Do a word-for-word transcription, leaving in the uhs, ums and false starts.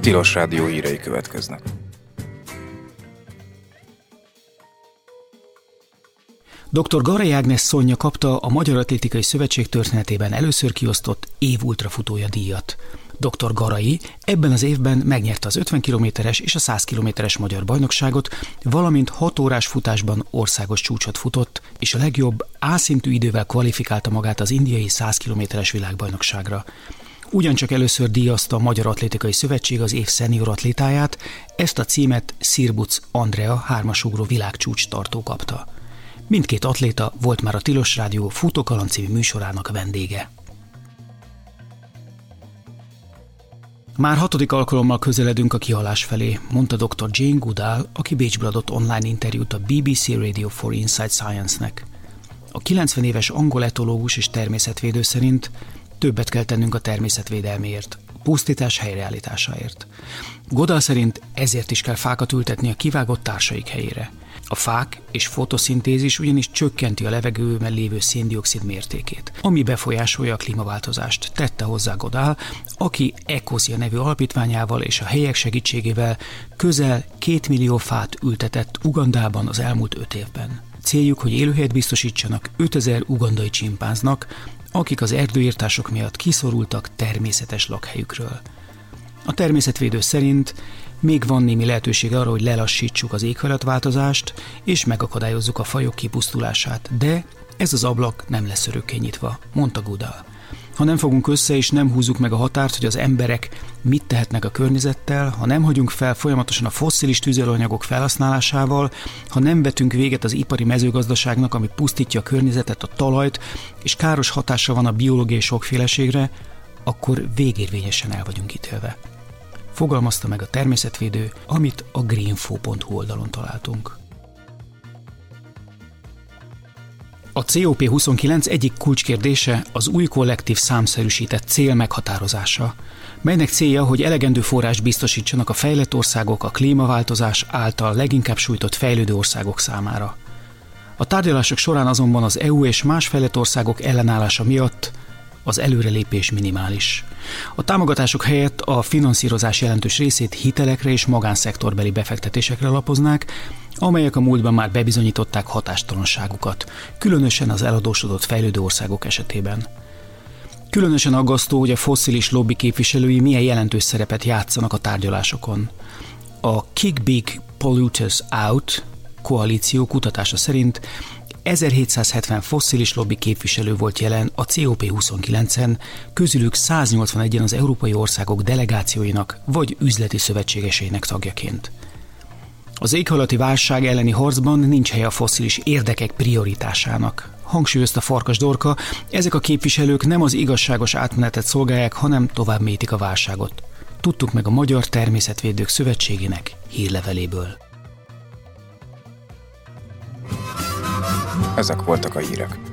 Tilos Rádió hírei következnek. doktor Garai Ágnes Szonya kapta a Magyar Atlétikai Szövetség történetében először kiosztott év ultrafutója díjat. doktor Garai ebben az évben megnyerte az ötven kilométeres és a száz kilométeres magyar bajnokságot, valamint hat órás futásban országos csúcsot futott, és a legjobb A-szintű idővel kvalifikálta magát az indiai száz kilométeres világbajnokságra. Ugyancsak először díjazta a Magyar Atlétikai Szövetség az év szenior atlétáját, ezt a címet Szirbuc Andrea hármasugró világcsúcs tartó kapta. Mindkét atléta volt már a Tilos Rádió Futókaland című műsorának vendége. Már hatodik alkalommal közeledünk a kihalás felé, mondta doktor Jane Goodall, aki Bécsből adott online interjút a bé bé cé Radio for Inside Science-nek. A kilencven éves angol etológus és természetvédő szerint többet kell tennünk a természetvédelméért, a pusztítás helyreállításáért. Goodall szerint ezért is kell fákat ültetni a kivágott társaik helyére. A fák és fotoszintézis ugyanis csökkenti a levegőben lévő szén-dioxid mértékét, ami befolyásolja a klímaváltozást, tette hozzá Goodall, aki Ecosia nevű alapítványával és a helyiek segítségével közel két millió fát ültetett Ugandában az elmúlt öt évben. Céljuk, hogy élőhelyet biztosítsanak ötezer ugandai csimpánznak, akik az erdőirtások miatt kiszorultak természetes lakhelyükről. A természetvédő szerint még van némi lehetőség arra, hogy lelassítsuk az éghajlatváltozást és megakadályozzuk a fajok kipusztulását, de ez az ablak nem lesz örökké nyitva, mondta Goodall. Ha nem fogunk össze és nem húzzuk meg a határt, hogy az emberek mit tehetnek a környezettel, ha nem hagyunk fel folyamatosan a fosszilis tüzelőanyagok felhasználásával, ha nem vetünk véget az ipari mezőgazdaságnak, ami pusztítja a környezetet, a talajt, és káros hatása van a biológiai sokféleségre, akkor végérvényesen el vagyunk ítélve. Fogalmazta meg a természetvédő, amit a greenfo pont hu oldalon találtunk. A cé o pé huszonkilenc egyik kulcskérdése az új kollektív számszerűsített cél meghatározása, melynek célja, hogy elegendő forrást biztosítsanak a fejlett országok a klímaváltozás által leginkább sújtott fejlődő országok számára. A tárgyalások során azonban az é u és más fejlett országok ellenállása miatt az előrelépés minimális. A támogatások helyett a finanszírozás jelentős részét hitelekre és magánszektorbeli befektetésekre alapoznák, amelyek a múltban már bebizonyították hatástalanságukat, különösen az eladósodott fejlődő országok esetében. Különösen aggasztó, hogy a fosszilis lobby képviselői milyen jelentős szerepet játszanak a tárgyalásokon. A Kick Big Polluters Out koalíció kutatása szerint ezerhétszázhetven fosszilis lobby képviselő volt jelen a cé o pé huszonkilencen, közülük száznyolcvanegyen az európai országok delegációinak vagy üzleti szövetségeseinek tagjaként. Az éghajlati válság elleni harcban nincs helye a fosszilis érdekek prioritásának. Hangsúlyozta Farkas Dorka, ezek a képviselők nem az igazságos átmenetet szolgálják, hanem tovább métik a válságot. Tudtuk meg a Magyar Természetvédők Szövetségének hírleveléből. Ezek voltak a hírek.